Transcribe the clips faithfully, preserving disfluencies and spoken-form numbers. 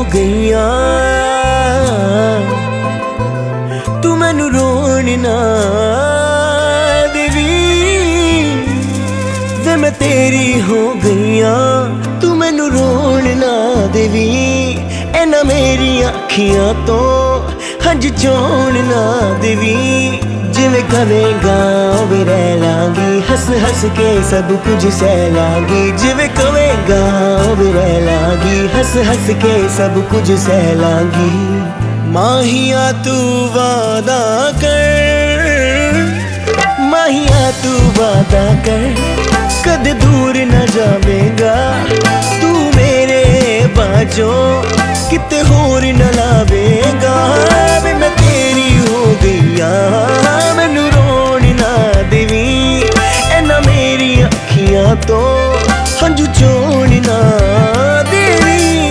गईयां, तू मैनू रोण ना देवी वे मैं तेरी हो गईयां, तू मैनू रोण ना देवी इन्हां मेरी अखियां तो हंज चोण ना देवी। जिवें कवेगा उवें रह लांगी, हस हस के सब कुछ सह लांगी। जिवें कवेगा उवें रह लांगी, हस हस के सब कुछ सह लांगी। माहिया तू वादा कर, माहिया तू वादा कर, कद दूर न जावेगा तू मेरे बाजों किते होर न लावेगा। वे मैं तेरी हो गईयां, मैनू रोण ना देवी इन्हां मेरी अखियां तो हंजू चोण ना देवी।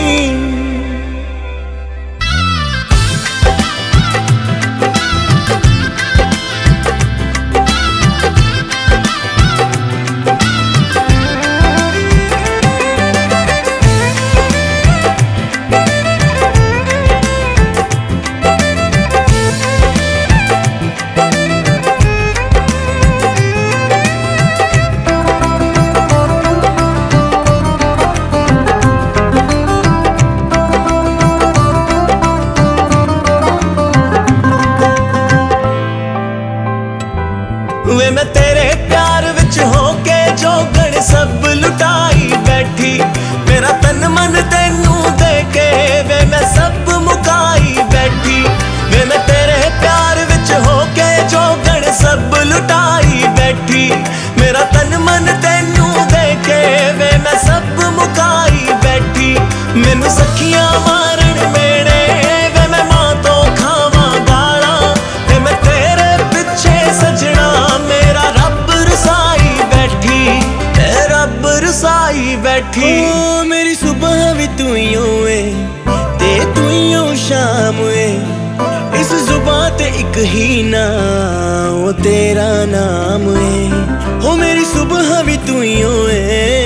वे मैं तेरे प्यार विच होके जोगण सब लुटाई बैठी, मेरा तन मन तेनू दे के वे मैं सब मुकाई बैठी। वे मैं तेरे प्यार विच होके जोगण सब लुटाई बैठी, मेरा तन मन तेनू दे के वे मैं सब मुकाई बैठी। मैनू सखियां मारन मेरे वे मैं मां तो खावां गालां, वे मैं तेरे पिछे सजना मेरा रब रसाई बैठी, रब रसाई बैठी। ओ मेरी सुबह भी तू ही होए ते तू ही हो शाम है, इस जुबां ते एक ही ना वो तेरा नाम है। हो मेरी सुबह भी तू ही होए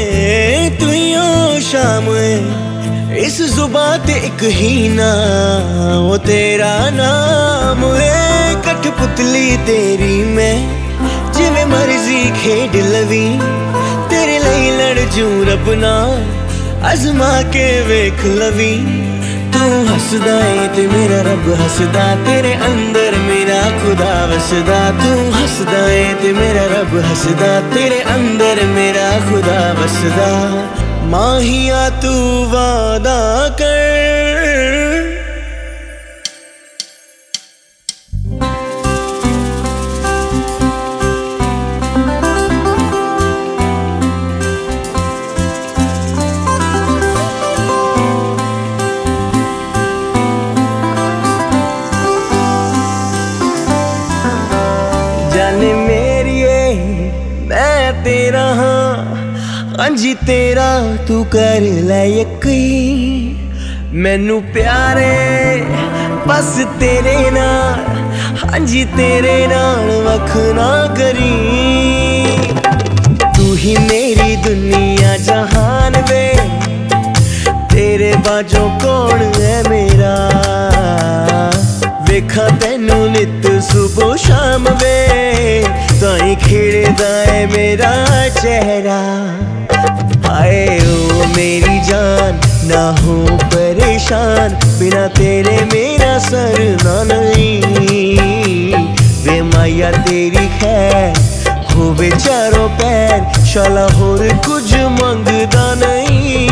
तू ही हो शाम है, इस जुबां ते एक ही ना वो तेरा नाम है। कठपुतली तेरी मैं जिवें मर्जी खेड लवी, तेरे लई लड़ जूं रब नाल अजमा के वेख लवी। तू हसदा है ते मेरा रब हसदा, तेरे अंदर मेरा खुदा वसदा। तू हसदा है ते मेरा रब हसदा, तेरे अंदर मेरा खुदा वसदा। माहिया तू वादा कर, जाने मेरिए मैं तेरा हाँ, अंजी तेरा तू कर ले यकीन। मैनू प्यारे बस तेरे नाल, अंजी तेरे नाल वख ना करी। तू ही मेरी दुनिया जहान वे, तेरे बाजों कौन है मेरा। वेखा तेनू नित सुबह शाम वे, ताई खिड़दा है मेरा चेहरा। आए ओ मेरी जान ना हो परेशान, बिना तेरे मेरा सरना नहीं। वे माया तेरी खैर होवे चारों पैर, शाला होर कुछ मंगदा नहीं।